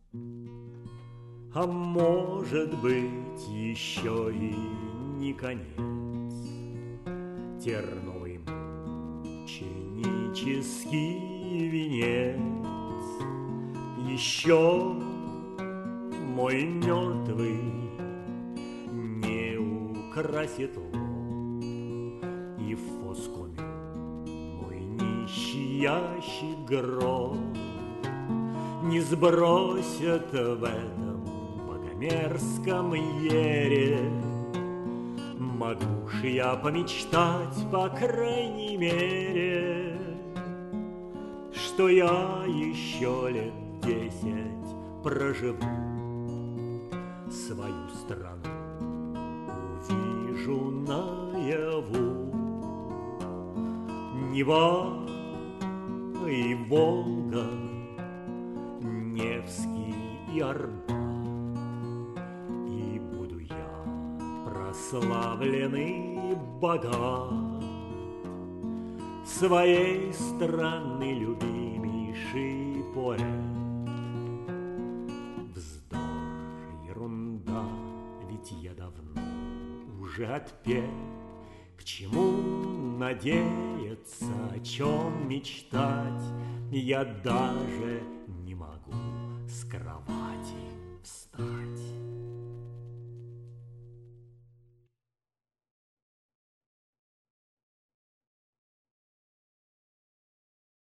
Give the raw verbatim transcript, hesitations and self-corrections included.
А может быть, еще и не конец. Терновый мученический венец еще мой мертвый не украсит лоб, и в фоскоме мой нищиящий гроб не сбросят в этом богомерзком ере. Могу ж я помечтать, по крайней мере, что я еще лет десять проживу, свою страну увижу наяву. Нева и Волга, Невский и Арбат, и буду я прославленный богат своей страны любимейший поэт. Вздор, ерунда, ведь я давно уже отпел. К чему надеяться, о чем мечтать, я даже не могу скрывать.